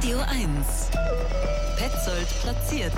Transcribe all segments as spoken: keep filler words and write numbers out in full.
Radio eins. Petzold platziert.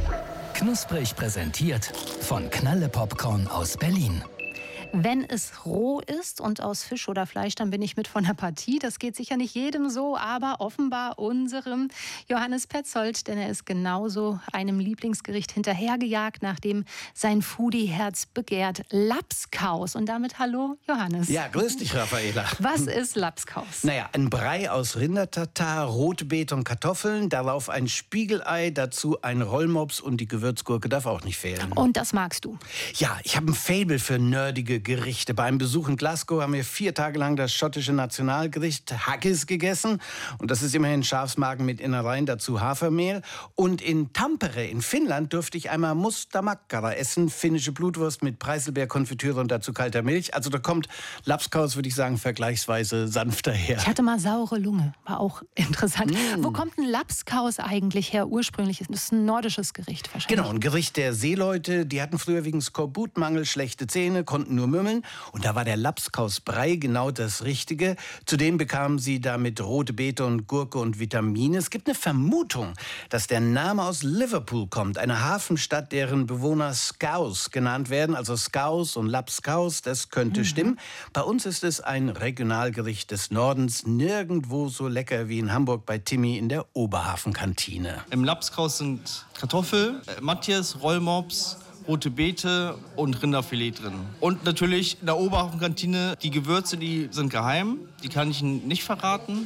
Knusprig präsentiert von Knalle Popcorn aus Berlin. Wenn es roh ist und aus Fisch oder Fleisch, dann bin ich mit von der Partie. Das geht sicher nicht jedem so, aber offenbar unserem Johannes Petzold, denn er ist genauso einem Lieblingsgericht hinterhergejagt, nachdem sein Foodie-Herz begehrt. Lapskaus. Und damit hallo, Johannes. Ja, grüß dich, Raffaela. Was ist Lapskaus? Naja, ein Brei aus Rindertatar, Rotbeet und Kartoffeln, darauf ein Spiegelei, dazu ein Rollmops und die Gewürzgurke darf auch nicht fehlen. Und das magst du? Ja, ich habe ein Faible für nerdige Gerichte. Beim Besuch in Glasgow haben wir vier Tage lang das schottische Nationalgericht Haggis gegessen. Und das ist immerhin Schafsmagen mit Innereien, dazu Hafermehl. Und in Tampere in Finnland durfte ich einmal Mustamakkara essen, finnische Blutwurst mit Preiselbeerkonfitüre und dazu kalter Milch. Also da kommt Lapskaus, würde ich sagen, vergleichsweise sanfter her. Ich hatte mal saure Lunge, war auch interessant. Mm. Wo kommt ein Lapskaus eigentlich her ursprünglich? Das ist ein nordisches Gericht wahrscheinlich. Genau, ein Gericht der Seeleute. Die hatten früher wegen Skorbutmangel schlechte Zähne, konnten nur mümmeln. Und da war der Lapskausbrei genau das Richtige. Zudem bekamen sie damit rote Beete und Gurke und Vitamine. Es gibt eine Vermutung, dass der Name aus Liverpool kommt, eine Hafenstadt, deren Bewohner Scouse genannt werden. Also Scouse und Lapskaus, das könnte mhm. stimmen. Bei uns ist es ein Regionalgericht des Nordens, nirgendwo so lecker wie in Hamburg bei Timmy in der Oberhafenkantine. Im Lapskaus sind Kartoffel, äh, Matthias, Rollmops, rote Beete und Rinderfilet drin. Und natürlich in der Oberhafenkantine, die Gewürze, die sind geheim, die kann ich Ihnen nicht verraten.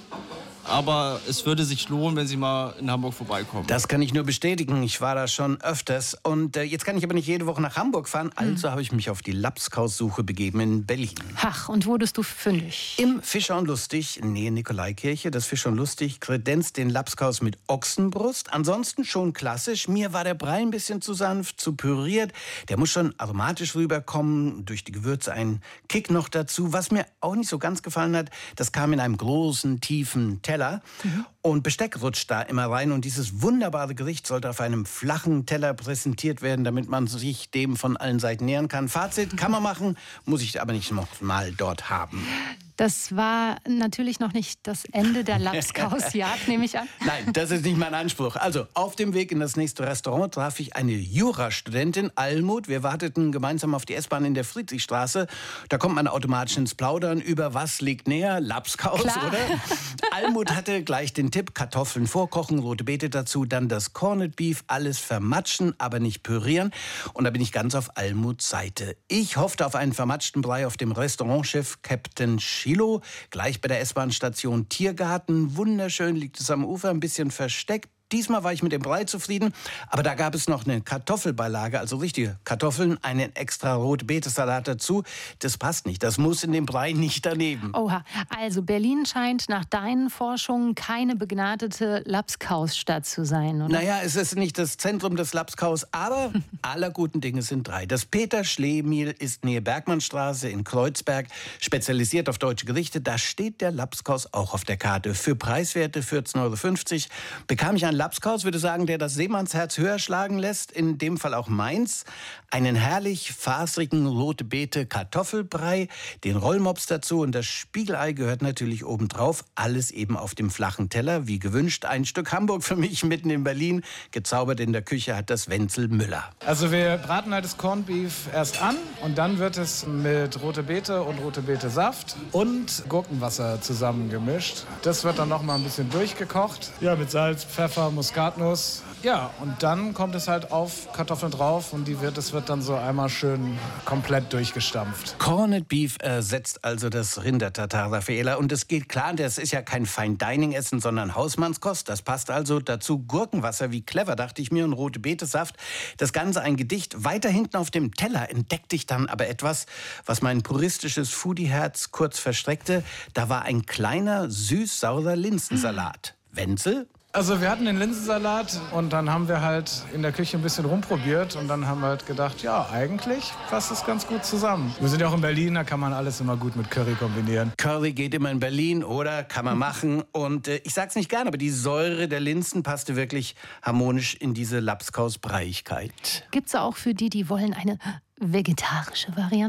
Aber es würde sich lohnen, wenn Sie mal in Hamburg vorbeikommen. Das kann ich nur bestätigen. Ich war da schon öfters. Und äh, jetzt kann ich aber nicht jede Woche nach Hamburg fahren. Also hm. habe ich mich auf die Lapskaussuche begeben in Berlin. Ach, und wurdest du fündig? Im Fischer und Lustig, Nähe Nikolaikirche. Das Fischer und Lustig kredenzt den Lapskaus mit Ochsenbrust. Ansonsten schon klassisch. Mir war der Brei ein bisschen zu sanft, zu püriert. Der muss schon aromatisch rüberkommen. Durch die Gewürze ein Kick noch dazu. Was mir auch nicht so ganz gefallen hat, das kam in einem großen, tiefen Teller. Mhm. Und Besteck rutscht da immer rein. Und dieses wunderbare Gericht sollte auf einem flachen Teller präsentiert werden, damit man sich dem von allen Seiten nähern kann. Fazit, kann man machen, muss ich aber nicht noch mal dort haben. Das war natürlich noch nicht das Ende der Lapskausjagd, nehme ich an. Nein, das ist nicht mein Anspruch. Also, auf dem Weg in das nächste Restaurant traf ich eine Jurastudentin, Almut. Wir warteten gemeinsam auf die S-Bahn in der Friedrichstraße. Da kommt man automatisch ins Plaudern über was liegt näher, Lapskaus, Klar. oder? Almut hatte gleich den Tipp, Kartoffeln vorkochen, rote Beete dazu, dann das Corned Beef, alles vermatschen, aber nicht pürieren. Und da bin ich ganz auf Almuts Seite. Ich hoffte auf einen vermatschten Brei auf dem Restaurantchef Captain Chilo, gleich bei der S-Bahn-Station Tiergarten. Wunderschön liegt es am Ufer, ein bisschen versteckt. Diesmal war ich mit dem Brei zufrieden, aber da gab es noch eine Kartoffelbeilage, also richtige Kartoffeln, einen extra Rotbeetesalat dazu. Das passt nicht, das muss in dem Brei nicht daneben. Oha, also Berlin scheint nach deinen Forschungen keine begnadete Lapskausstadt zu sein, oder? Naja, es ist nicht das Zentrum des Lapskaus, aber aller guten Dinge sind drei. Das Peter-Schlee-Miel ist nähe Bergmannstraße in Kreuzberg, spezialisiert auf deutsche Gerichte. Da steht der Lapskaus auch auf der Karte. Für preiswerte vierzehn Euro fünfzig bekam ich ein Lapskaus, würde sagen, der das Seemannsherz höher schlagen lässt, in dem Fall auch meins. Einen herrlich fasrigen rote Beete Kartoffelbrei, den Rollmops dazu und das Spiegelei gehört natürlich obendrauf. Alles eben auf dem flachen Teller, wie gewünscht. Ein Stück Hamburg für mich mitten in Berlin. Gezaubert in der Küche hat das Wenzel Müller. Also wir braten halt das Corned Beef erst an und dann wird es mit rote Beete und rote Beete Saft und Gurkenwasser zusammengemischt. Das wird dann noch mal ein bisschen durchgekocht. Ja, mit Salz, Pfeffer, Muskatnuss. Ja, und dann kommt es halt auf Kartoffeln drauf und die wird, es wird dann so einmal schön komplett durchgestampft. Corned Beef ersetzt also das Rindertatar, Raffaela. Und es geht klar, das ist ja kein Fine-Dining-Essen, sondern Hausmannskost. Das passt also dazu. Gurkenwasser, wie clever, dachte ich mir, und rote Beete-Saft. Das Ganze ein Gedicht. Weiter hinten auf dem Teller entdeckte ich dann aber etwas, was mein puristisches Foodie-Herz kurz verstreckte. Da war ein kleiner, süß-saurer Linsensalat. Wenzel? Also wir hatten den Linsensalat und dann haben wir halt in der Küche ein bisschen rumprobiert und dann haben wir halt gedacht, ja, eigentlich passt das ganz gut zusammen. Wir sind ja auch in Berlin, da kann man alles immer gut mit Curry kombinieren. Curry geht immer in Berlin, oder? Kann man machen. Und äh, ich sag's nicht gern, aber die Säure der Linsen passte wirklich harmonisch in diese Lapskaus-Breiigkeit. Gibt's auch für die, die wollen, eine vegetarische Variante?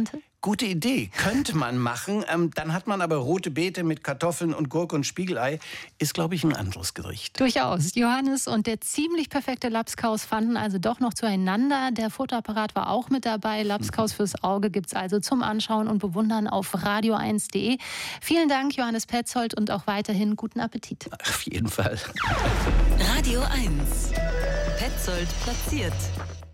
gute Idee. Könnte man machen. Ähm, dann hat man aber rote Beete mit Kartoffeln und Gurke und Spiegelei. Ist, glaube ich, ein anderes Gericht. Durchaus. Johannes und der ziemlich perfekte Lapskaus fanden also doch noch zueinander. Der Fotoapparat war auch mit dabei. Lapskaus fürs Auge gibt's also zum Anschauen und Bewundern auf radio eins punkt de. Vielen Dank, Johannes Petzold, und auch weiterhin guten Appetit. Auf jeden Fall. Radio eins. Petzold platziert.